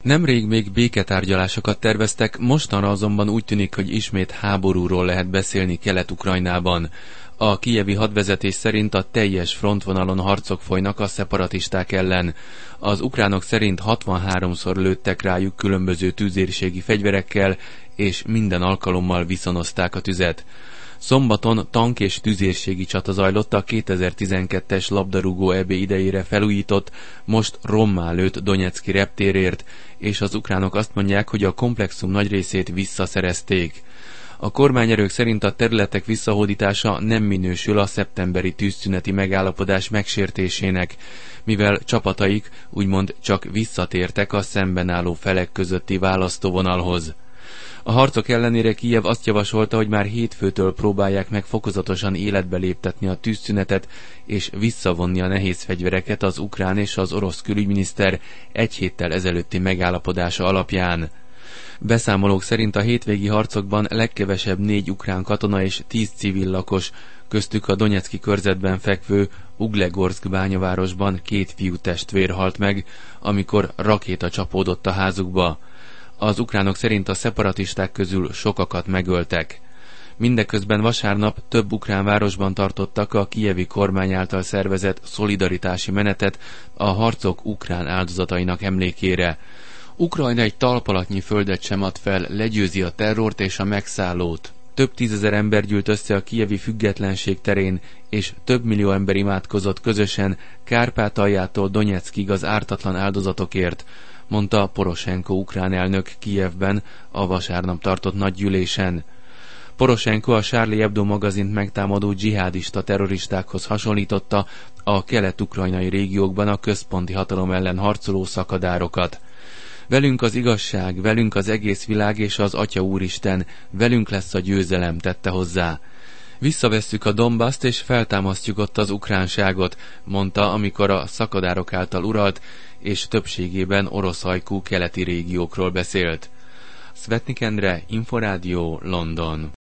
Nemrég még béketárgyalásokat terveztek, mostanra azonban úgy tűnik, hogy ismét háborúról lehet beszélni Kelet-Ukrajnában. A kijevi hadvezetés szerint a teljes frontvonalon harcok folynak a szeparatisták ellen. Az ukránok szerint 63-szor lőttek rájuk különböző tüzérségi fegyverekkel, és minden alkalommal viszonozták a tüzet. Szombaton tank és tüzérségi csata zajlott a 2012-es labdarúgó EB idejére felújított, most rommá lőtt Donyeczki reptérért, és az ukránok azt mondják, hogy a komplexum nagy részét visszaszerezték. A kormányerők szerint a területek visszahódítása nem minősül a szeptemberi tűzszüneti megállapodás megsértésének, mivel csapataik úgymond csak visszatértek a szemben álló felek közötti választóvonalhoz. A harcok ellenére Kijev azt javasolta, hogy már hétfőtől próbálják meg fokozatosan életbe léptetni a tűzszünetet és visszavonni a nehéz fegyvereket az ukrán és az orosz külügyminiszter egy héttel ezelőtti megállapodása alapján. Beszámolók szerint a hétvégi harcokban legkevesebb 4 ukrán katona és 10 civil lakos, köztük a Donyeczki körzetben fekvő Uglegorszk bányavárosban 2 fiú testvér halt meg, amikor rakéta csapódott a házukba. Az ukránok szerint a szeparatisták közül sokakat megöltek. Mindeközben vasárnap több ukrán városban tartottak a kijevi kormány által szervezett szolidaritási menetet a harcok ukrán áldozatainak emlékére. Ukrajna egy talpalatnyi földet sem ad fel, legyőzi a terrort és a megszállót. Több tízezer ember gyűlt össze a kijevi függetlenség terén, és több millió ember imádkozott közösen Kárpátaljától Donyeckig az ártatlan áldozatokért, mondta Poroshenko ukrán elnök Kijevben a vasárnap tartott nagygyűlésen. Poroshenko a Charlie Hebdo magazint megtámadó dzsihádista terroristákhoz hasonlította a kelet-ukrajnai régiókban a központi hatalom ellen harcoló szakadárokat. Velünk az igazság, velünk az egész világ és az Atya Úristen, velünk lesz a győzelem, tette hozzá. Visszavesszük a Donbaszt és feltámasztjuk ott az ukránságot, mondta, amikor a szakadárok által uralt és többségében orosz ajkú keleti régiókról beszélt. Szvetnik Endre, Inforádió, London.